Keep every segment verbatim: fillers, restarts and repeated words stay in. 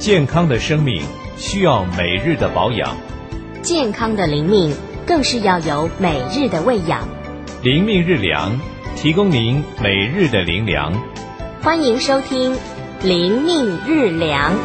健康的生命需要每日的保养， 健康的灵命更是要有每日的喂养。 灵命日粮，提供您每日的灵粮。 欢迎收听灵命日粮。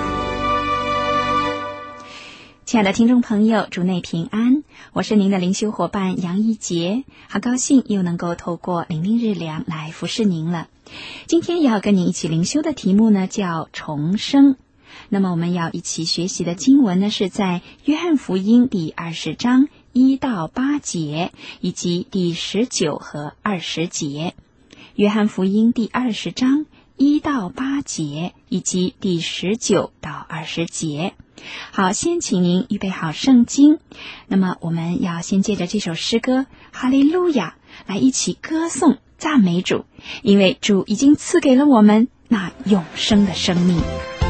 亲爱的听众朋友，主内平安，我是您的灵修伙伴杨一杰，好高兴又能够透过灵命日粮来服侍您了。今天要跟您一起灵修的题目呢叫重生。那么我们要一起学习的经文呢是在约翰福音第二十章一到八节，以及第十九和二十节。约翰福音第二十章一到八节，以及第十九到二十节。好，先请您预备好圣经。那么我们要先借着这首诗歌哈利路亚来一起歌颂赞美主，因为主已经赐给了我们那永生的生命。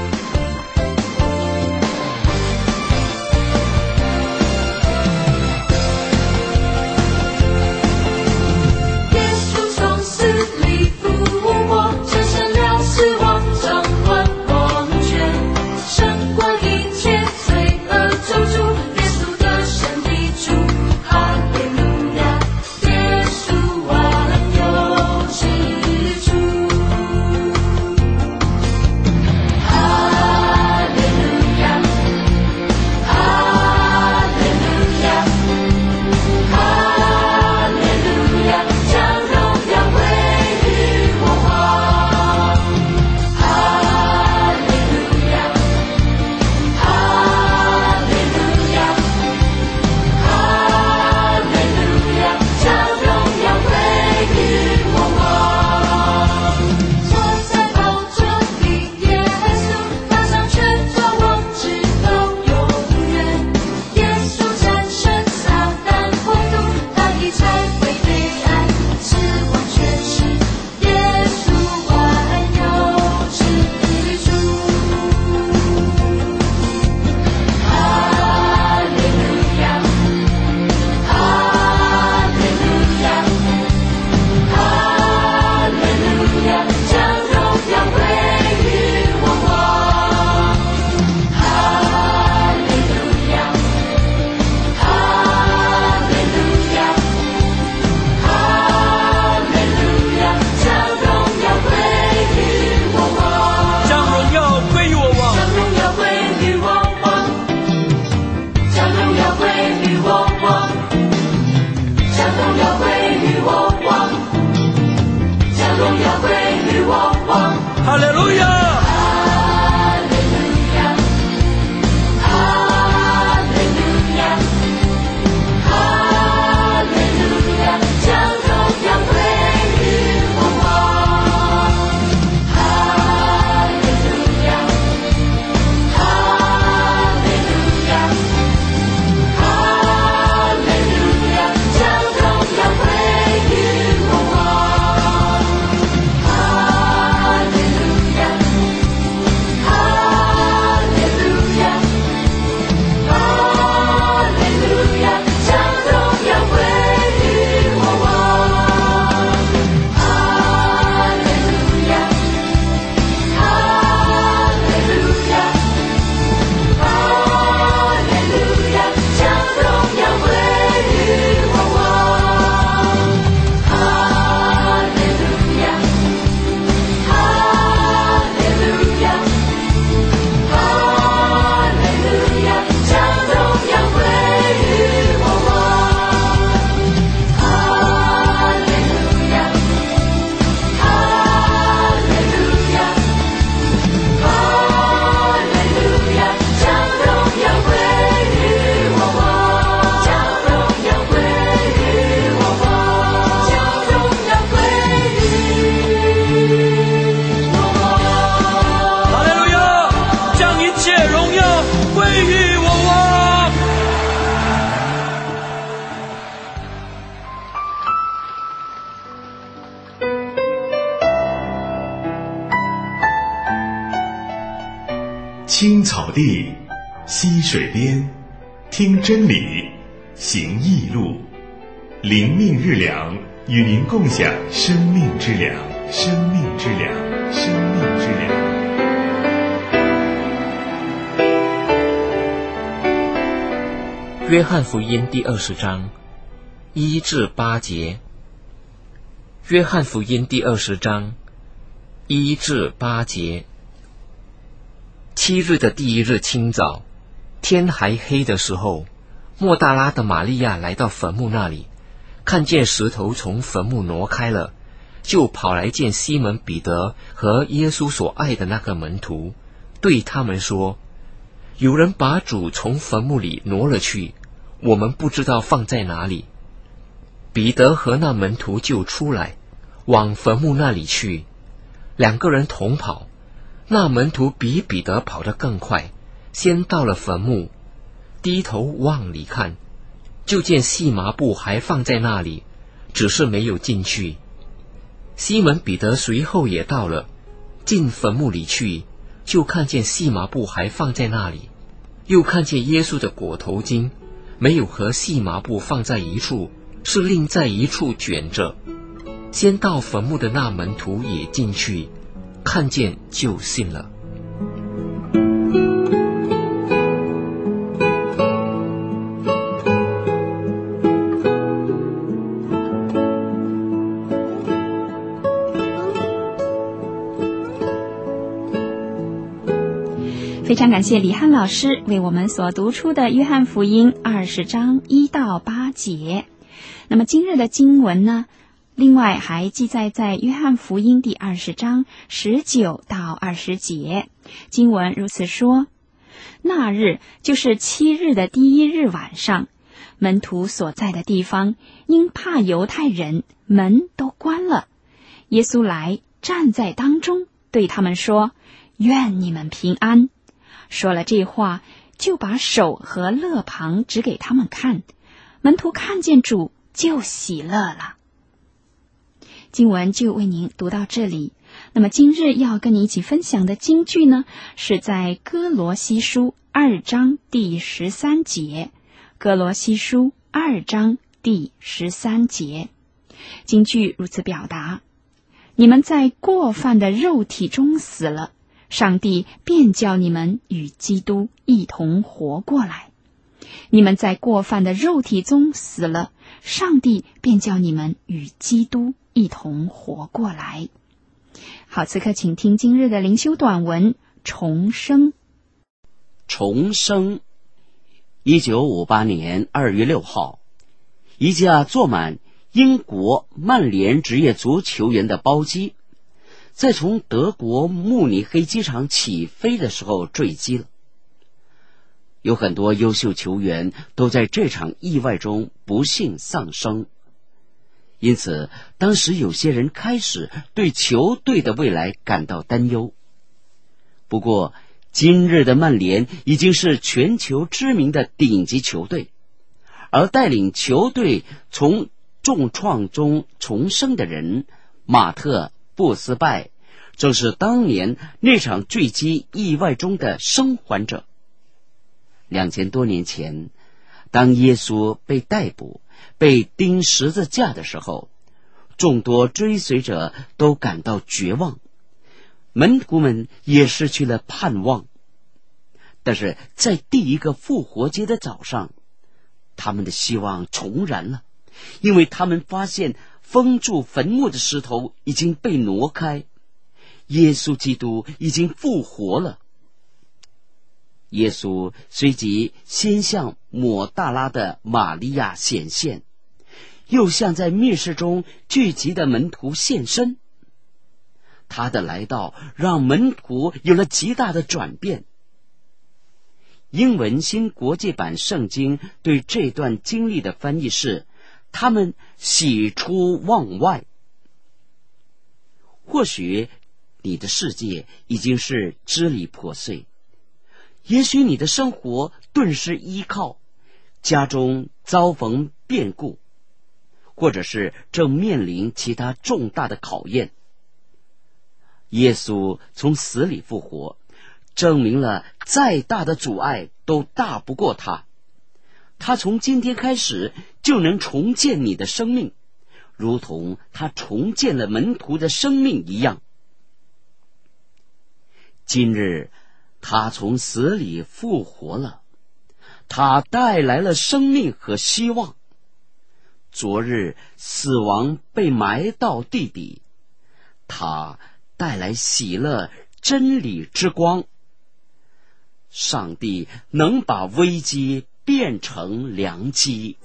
青草地，溪水边，听真理，行义路，灵命日粮，与您共享生命之粮，生命之粮，生命之粮。 约翰福音第二十章一至八节。约翰福音第二十章一至八节。七日的第一日清早，天还黑的时候，莫大拉的玛利亚来到坟墓那里，看见石头从坟墓挪开了，就跑来见西门彼得和耶稣所爱的那个门徒，对他们说：有人把主从坟墓里挪了去，我们不知道放在哪里。彼得和那门徒就出来，往坟墓那里去，两个人同跑，那门徒比彼得跑得更快，先到了坟墓，低头往里看，就见细麻布还放在那里，只是没有进去。西门彼得随后也到了，进坟墓里去，就看见细麻布还放在那里，又看见耶稣的裹头巾没有和细麻布放在一处，是另在一处卷着。先到坟墓的那门徒也进去，看见就信了。 非常感谢李汉老师为我们所读出的约翰福音二十章一到八节。那么今日的经文呢，另外还记载在约翰福音第二十章十九到二十节。经文如此说：那日，就是七日的第一日晚上，门徒所在的地方因怕犹太人，门都关了。耶稣来站在当中，对他们说：愿你们平安。说了这话，就把手和肋旁指给他们看。门徒看见主，就喜乐了。经文就为您读到这里。那么今日要跟你一起分享的经句呢，是在哥罗西书二章第十三节。哥罗西书二章第十三节，经句如此表达：你们在过犯的肉体中死了，上帝便叫你们与基督一同活过来。你们在过犯的肉体中死了，上帝便叫你们与基督一同活过来。好，此刻请听今日的灵修短文重生。 重生。一九五八年二月六号，一架坐满英国曼联职业足球员的包机，在从德国慕尼黑机场起飞的时候坠机了。有很多优秀球员都在这场意外中不幸丧生，因此当时有些人开始对球队的未来感到担忧。不过今日的曼联已经是全球知名的顶级球队，而带领球队从重创中重生的人马特布斯拜，正是当年那场坠机意外中的生还者。两千多年前，当耶稣被逮捕、被钉十字架的时候，众多追随者都感到绝望，门徒们也失去了盼望。但是在第一个复活节的早上，他们的希望重燃了，因为他们发现封住坟墓的石头已经被挪开，耶稣基督已经复活了。耶稣随即先向抹大拉的玛利亚显现，又向在密室中聚集的门徒现身。他的来到让门徒有了极大的转变。英文新国际版圣经对这段经历的翻译是：他们喜出望外。或许你的世界已经是支离破碎，也许你的生活顿失依靠，家中遭逢变故，或者是正面临其他重大的考验。耶稣从死里复活，证明了再大的阻碍都大不过他。他从今天开始就能重建你的生命，如同他重建了门徒的生命一样。今日他从死里复活了， 他带来了生命和希望。昨日死亡被埋到地底，他带来喜乐，真理之光。上帝能把危机变成良机。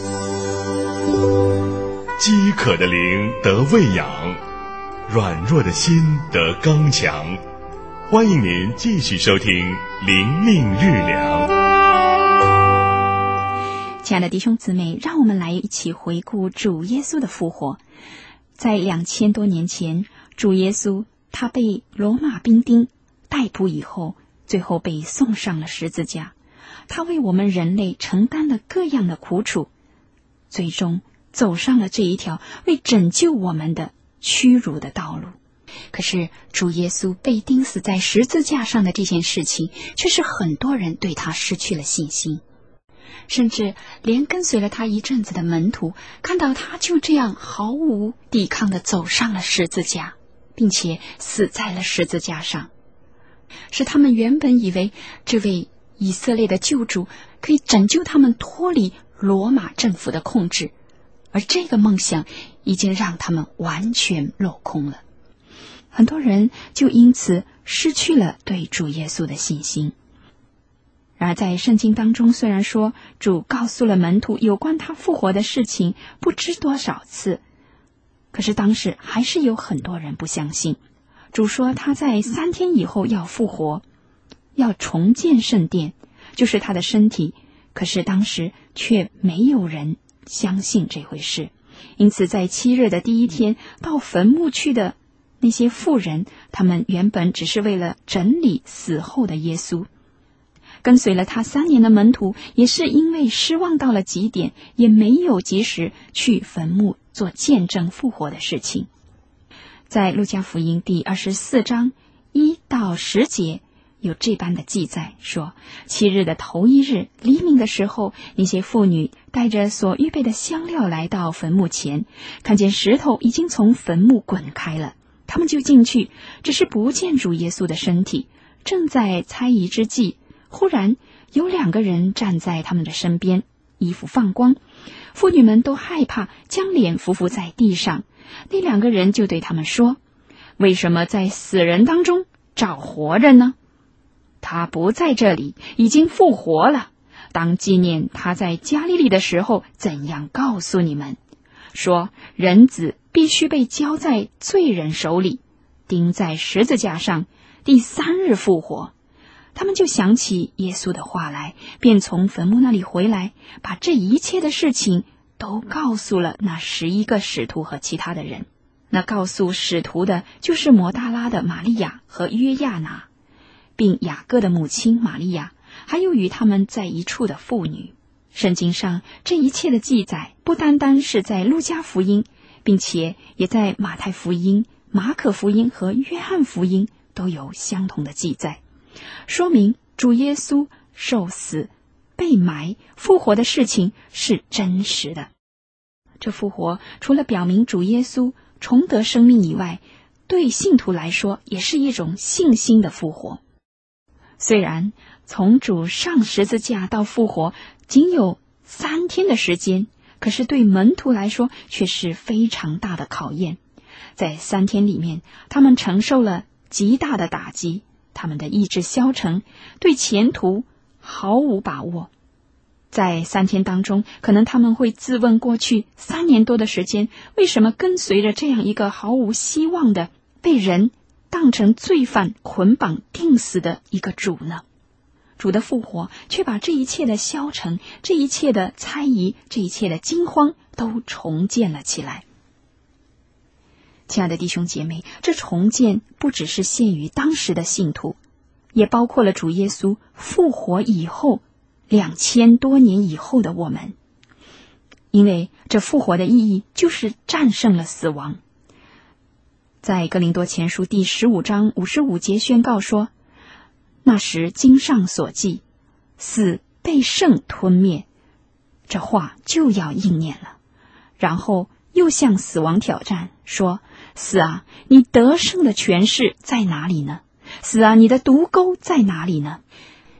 饥渴的灵得喂养，软弱的心得刚强。欢迎您继续收听灵命日粮。 亲爱的弟兄姊妹，让我们来一起回顾主耶稣的复活。在两千多年前，主耶稣他被罗马兵丁逮捕以后，最后被送上了十字架。他为我们人类承担了各样的苦楚，最终走上了这一条为拯救我们的屈辱的道路。可是主耶稣被钉死在十字架上的这件事情，却是很多人对他失去了信心，甚至连跟随了他一阵子的门徒，看到他就这样毫无抵抗地走上了十字架，并且死在了十字架上，使他们原本以为这位以色列的救主可以拯救他们脱离罗马政府的控制，而这个梦想已经让他们完全落空了。很多人就因此失去了对主耶稣的信心。然而在圣经当中，虽然说主告诉了门徒有关他复活的事情不知多少次，可是当时还是有很多人不相信。主说他在三天以后要复活，要重建圣殿，就是他的身体，可是当时却没有人相信这回事。因此在七日的第一天，到坟墓去的那些妇人，他们原本只是为了整理死后的耶稣。跟随了他三年的门徒，也是因为失望到了极点，也没有及时去坟墓做见证复活的事情。在路加福音第二十四章一到十节有这般的记载，说七日的头一日黎明的时候，那些妇女带着所预备的香料来到坟墓前，看见石头已经从坟墓滚开了，他们就进去，只是不见主耶稣的身体。正在猜疑之际，忽然有两个人站在他们的身边，衣服放光，妇女们都害怕，将脸伏伏在地上。那两个人就对他们说，为什么在死人当中找活人呢？他不在这里，已经复活了。当纪念他在加利利的时候怎样告诉你们，说人子必须被交在罪人手里，钉在十字架上，第三日复活。他们就想起耶稣的话来，便从坟墓那里回来，把这一切的事情都告诉了那十一个使徒和其他的人。那告诉使徒的就是抹大拉的玛利亚和约亚拿，并雅各的母亲玛利亚，还有与他们在一处的妇女。圣经上这一切的记载，不单单是在路加福音，并且也在马太福音、马可福音和约翰福音都有相同的记载，说明主耶稣受死、被埋、复活的事情是真实的。这复活除了表明主耶稣重得生命以外，对信徒来说也是一种信心的复活。虽然从主上十字架到复活仅有三天的时间，可是对门徒来说却是非常大的考验。在三天里面，他们承受了极大的打击，他们的意志消沉，对前途毫无把握。在三天当中，可能他们会自问过去三年多的时间，为什么跟随着这样一个毫无希望的、被人当成罪犯捆绑钉死的一个主呢？主的复活却把这一切的消沉、这一切的猜疑、这一切的惊慌都重建了起来。亲爱的弟兄姐妹，这重建不只是限于当时的信徒，也包括了主耶稣复活以后两千多年以后的我们。因为这复活的意义就是战胜了死亡。在哥林多前书第十五章五十五节宣告说，那时经上所记，死被圣吞灭，这话就要应验了。然后又向死亡挑战，说，死啊，你得胜的权势在哪里呢？死啊，你的毒钩在哪里呢？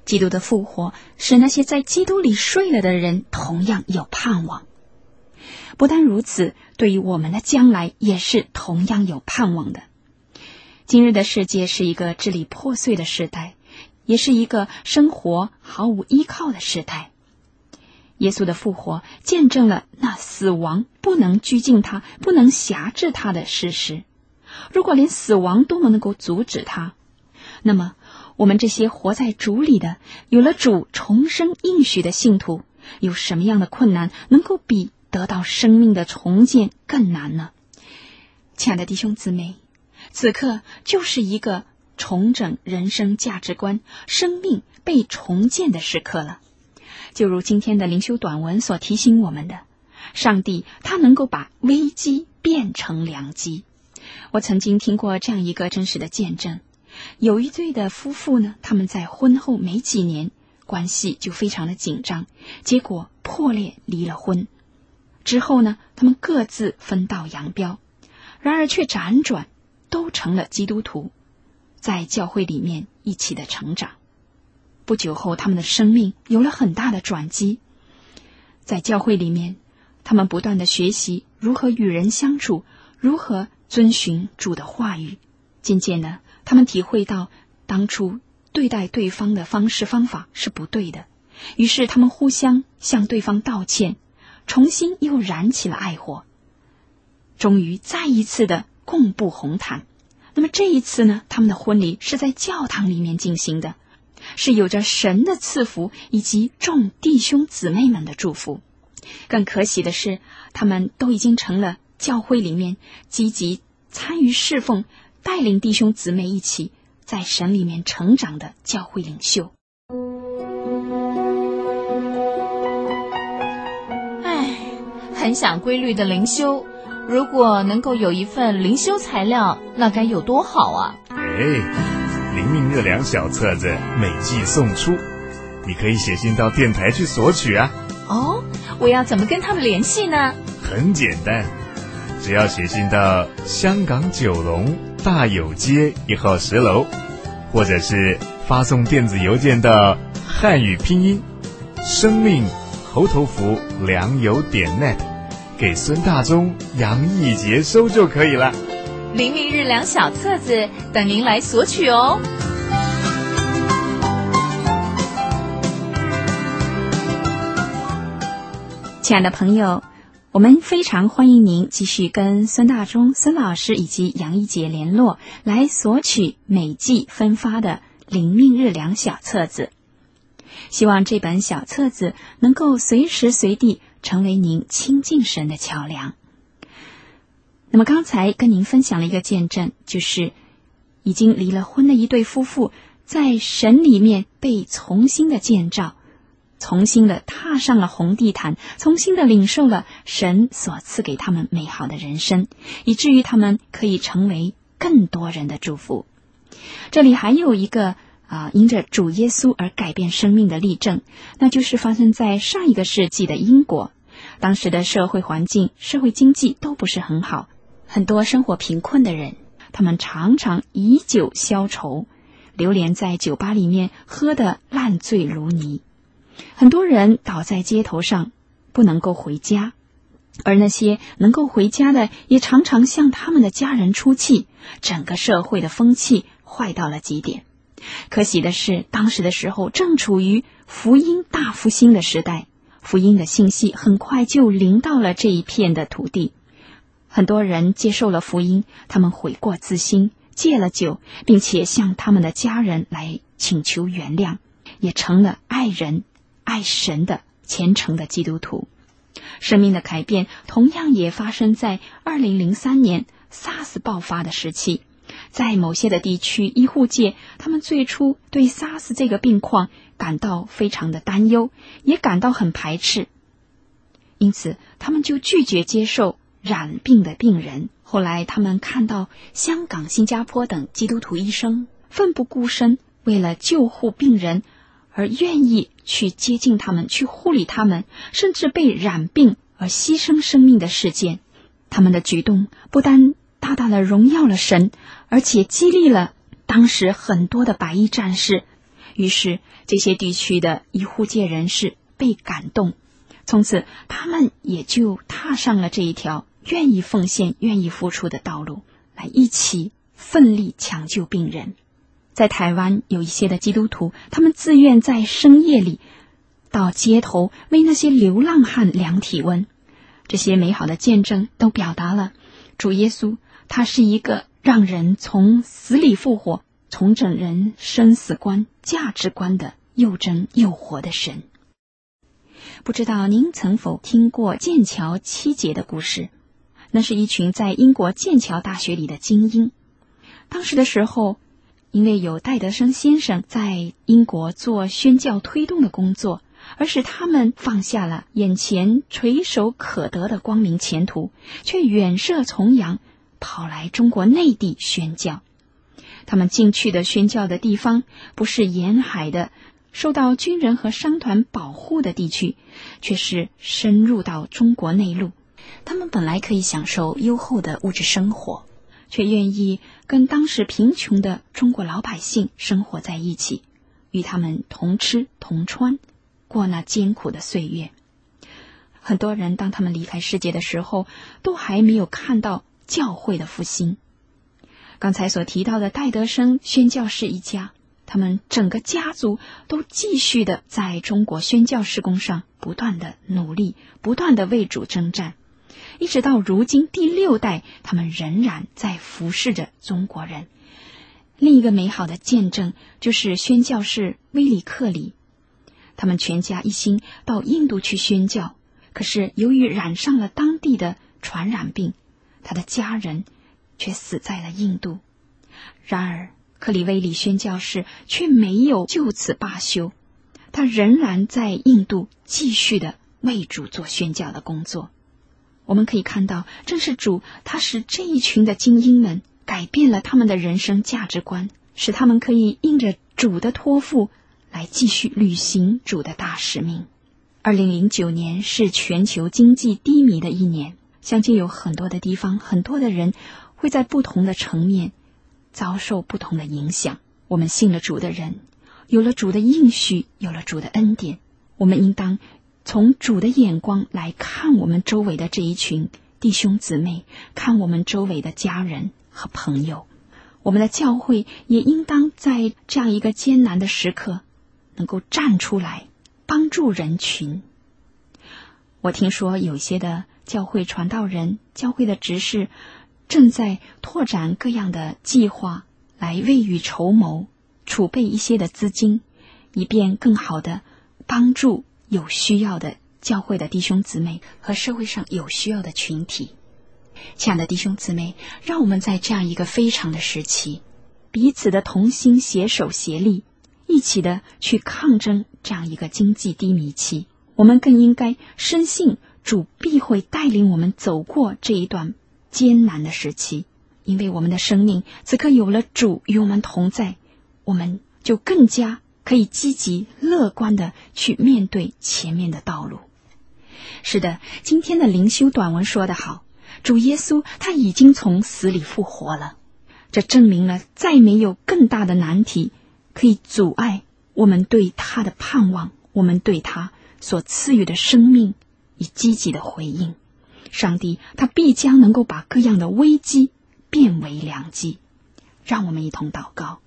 基督的复活使那些在基督里睡了的人同样有盼望。不但如此，对于我们的将来也是同样有盼望的。今日的世界是一个支离破碎的时代，也是一个生活毫无依靠的时代。耶稣的复活见证了那死亡不能拘禁他，不能辖制他的事实。如果连死亡都能够阻止他，那么我们这些活在主里的，有了主重生应许的信徒，有什么样的困难能够比得到生命的重建更难呢？亲爱的弟兄姊妹，此刻就是一个重整人生价值观、生命被重建的时刻了。就如今天的灵修短文所提醒我们的，上帝他能够把危机变成良机。我曾经听过这样一个真实的见证，有一对的夫妇呢，他们在婚后没几年，关系就非常的紧张，结果破裂离了婚。之后呢，他们各自分道扬镳，然而却辗转都成了基督徒，在教会里面一起的成长。不久后，他们的生命有了很大的转机。在教会里面，他们不断的学习如何与人相处，如何遵循主的话语。渐渐的，他们体会到当初对待对方的方式方法是不对的，于是他们互相向对方道歉，重新又燃起了爱火，终于再一次的共步红毯。那么这一次呢，他们的婚礼是在教堂里面进行的，是有着神的赐福以及众弟兄姊妹们的祝福。更可喜的是，他们都已经成了教会里面积极参与侍奉、带领弟兄姊妹一起在神里面成长的教会领袖。 唉，很想规律的灵修，如果能够有一份灵修材料，那该有多好啊！ 哎，灵命热粮小册子每季送出，你可以写信到电台去索取啊。 哦，我要怎么跟他们联系呢？ 很简单，只要写信到香港九龙大有街一号十楼，或者是发送电子邮件到汉语拼音生命猴头符良友点 net 给孙大中、杨义杰收就可以了。 灵命日粮小册子等您来索取哦。 亲爱的朋友，我们非常欢迎您继续跟孙大中、孙老师以及杨一杰联络，来索取每季分发的灵命日粮小册子。希望这本小册子能够随时随地成为您亲近神的桥梁。那么刚才跟您分享了一个见证，就是已经离了婚的一对夫妇在神里面被重新的建造，重新的踏上了红地毯，重新的领受了神所赐给他们美好的人生，以至于他们可以成为更多人的祝福。这里还有一个啊、呃，因着主耶稣而改变生命的例证，那就是发生在上一个世纪的英国。当时的社会环境、社会经济都不是很好，很多生活贫困的人，他们常常以酒消愁，流连在酒吧里面，喝得烂醉如泥。很多人倒在街头上，不能够回家，而那些能够回家的也常常向他们的家人出气，整个社会的风气坏到了极点。可喜的是，当时的时候正处于福音大复兴的时代，福音的信息很快就临到了这一片的土地。很多人接受了福音，他们悔过自新，戒了酒，并且向他们的家人来请求原谅，也成了爱人爱神的虔诚的基督徒。生命的改变同样也发生在二零零三年 SARS 爆发的时期。在某些的地区，医护界他们最初对 SARS 这个病况感到非常的担忧，也感到很排斥，因此他们就拒绝接受染病的病人。后来他们看到香港、新加坡等基督徒医生奋不顾身，为了救护病人而愿意去接近他们，去护理他们，甚至被染病而牺牲生命的事件。他们的举动不但大大的荣耀了神，而且激励了当时很多的白衣战士， 于是这些地区的医护界人士被感动，从此他们也就踏上了这一条愿意奉献、愿意付出的道路，来一起奋力抢救病人。在台湾有一些的基督徒，他们自愿在深夜里到街头为那些流浪汉量体温。这些美好的见证都表达了主耶稣他是一个让人从死里复活、重整人生死观、价值观的又真又活的神。不知道您曾否听过剑桥七杰的故事？那是一群在英国剑桥大学里的精英。当时的时候，因为有戴德生先生在英国做宣教推动的工作，而使他们放下了眼前垂手可得的光明前途，却远涉重洋跑来中国内地宣教。他们进去的宣教的地方不是沿海的受到军人和商团保护的地区，却是深入到中国内陆。他们本来可以享受优厚的物质生活，却愿意跟当时贫穷的中国老百姓生活在一起，与他们同吃同穿，过那艰苦的岁月。很多人当他们离开世界的时候，都还没有看到教会的复兴。刚才所提到的戴德生宣教士一家，他们整个家族都继续的在中国宣教事工上不断的努力，不断的为主征战，一直到如今第六代，他们仍然在服侍着中国人。另一个美好的见证就是宣教士威里克里，他们全家一心到印度去宣教，可是由于染上了当地的传染病，他的家人却死在了印度。然而克里威里宣教士却没有就此罢休，他仍然在印度继续的为主做宣教的工作。我们可以看到，正是主他使这一群的精英们改变了他们的人生价值观，使他们可以因着主的托付来继续履行主的大使命。二零零九年是全球经济低迷的一年，相信有很多的地方，很多的人会在不同的层面遭受不同的影响。我们信了主的人，有了主的应许，有了主的恩典，我们应当从主的眼光来看我们周围的这一群弟兄姊妹，看我们周围的家人和朋友。我们的教会也应当在这样一个艰难的时刻能够站出来帮助人群。我听说有些的教会传道人、教会的执事正在拓展各样的计划，来未雨绸缪，储备一些的资金，以便更好的帮助有需要的教会的弟兄姊妹和社会上有需要的群体。亲爱的弟兄姊妹，让我们在这样一个非常的时期，彼此的同心携手协力，一起的去抗争这样一个经济低迷期。我们更应该深信主必会带领我们走过这一段艰难的时期，因为我们的生命此刻有了主与我们同在，我们就更加可以积极乐观的去面对前面的道路。是的，今天的灵修短文说得好，主耶稣他已经从死里复活了，这证明了再没有更大的难题可以阻碍我们对他的盼望，我们对他所赐予的生命以积极的回应。上帝他必将能够把各样的危机变为良机。让我们一同祷告。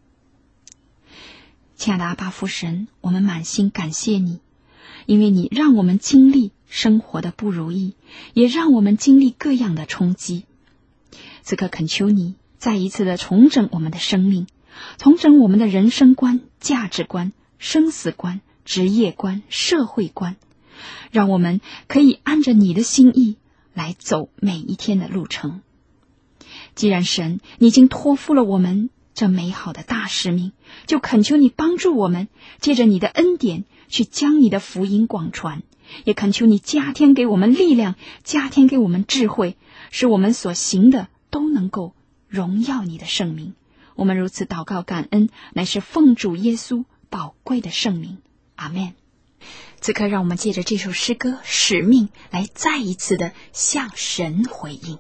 亲爱的阿爸父神，我们满心感谢你，因为你让我们经历生活的不如意，也让我们经历各样的冲击。此刻恳求你再一次的重整我们的生命，重整我们的人生观、价值观、生死观、职业观、社会观，让我们可以按着你的心意来走每一天的路程。既然神你已经托付了我们这美好的大使命，就恳求你帮助我们借着你的恩典去将你的福音广传，也恳求你加添给我们力量，加添给我们智慧，使我们所行的都能够荣耀你的圣名。我们如此祷告感恩，乃是奉主耶稣宝贵的圣名，阿们。此刻让我们借着这首诗歌使命来再一次的向神回应。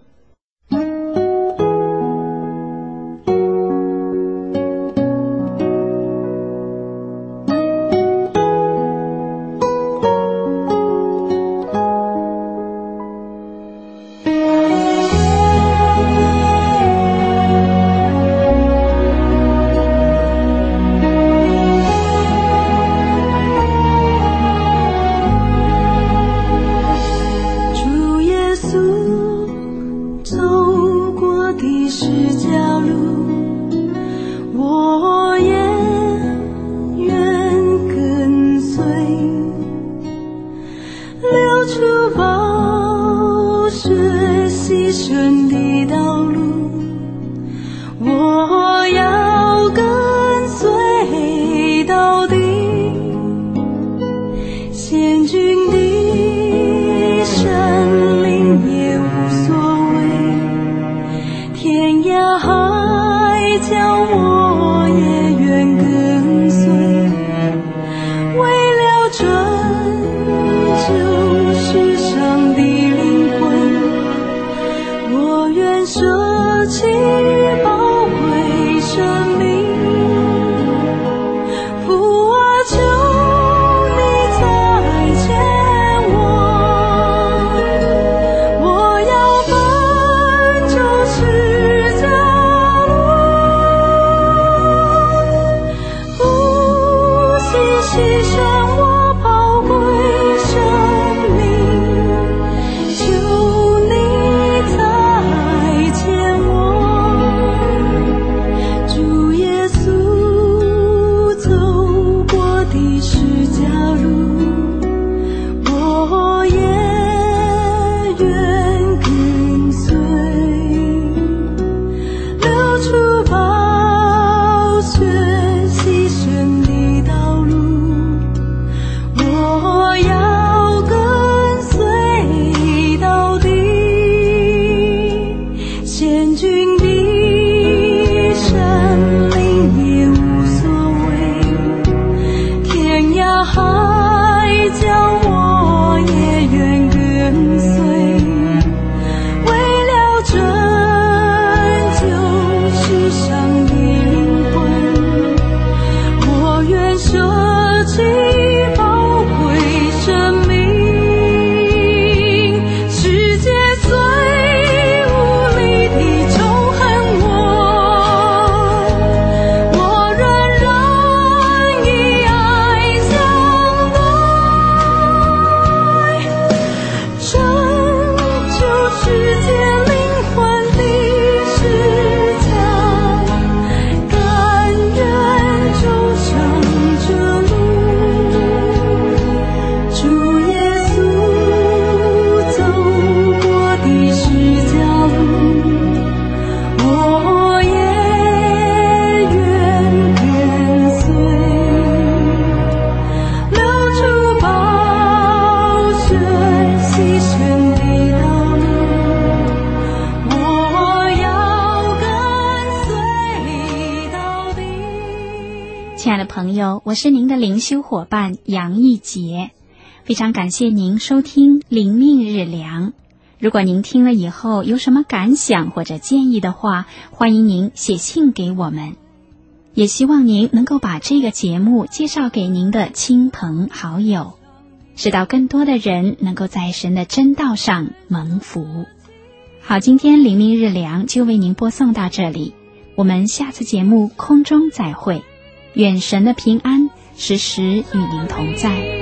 亲爱的朋友，我是您的灵修伙伴杨义杰，非常感谢您收听灵命日粮。如果您听了以后有什么感想或者建议的话，欢迎您写信给我们。也希望您能够把这个节目介绍给您的亲朋好友，使到更多的人能够在神的真道上蒙福。好，今天灵命日粮就为您播送到这里，我们下次节目空中再会，愿神的平安时时与您同在。